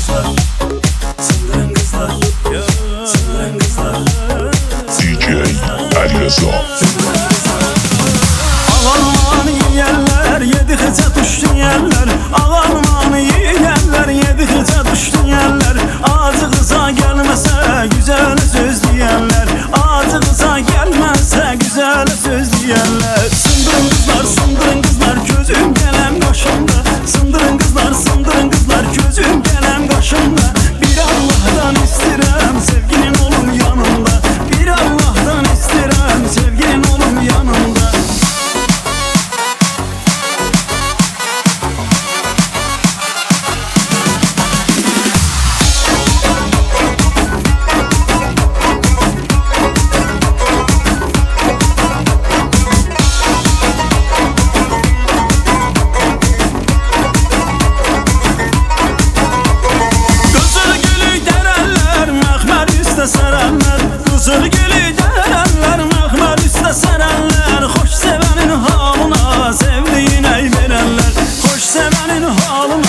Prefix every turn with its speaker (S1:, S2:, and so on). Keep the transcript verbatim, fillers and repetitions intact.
S1: kızlar, sındırın kızlar, sındırın kızlar.
S2: D J Alyazo.
S3: Ağalmanı yiyerler, yedi hıca düştü yerler. Ağalmanı yiyerler, yedi hıca düştü yerler. Ağzı kıza gelmese güzel söz diyerler. Ağzı kıza gelmese güzel söz diyerler. Sındırın kızlar, sındırın kızlar, gözüm gelen kaşımda. Sındırın kızlar, sındırın kızlar, gözüm gelen kaşımda. Bir Allah'tan istirem, sevgilin olun yanımda. Bir Allah'tan istirem, sevgilin olun yanımda. Saranlar, kızıl gülü derenler, mehmer üstte serenler. Hoş sevenin halına, sevdiğine verenler. Hoş sevenin halına,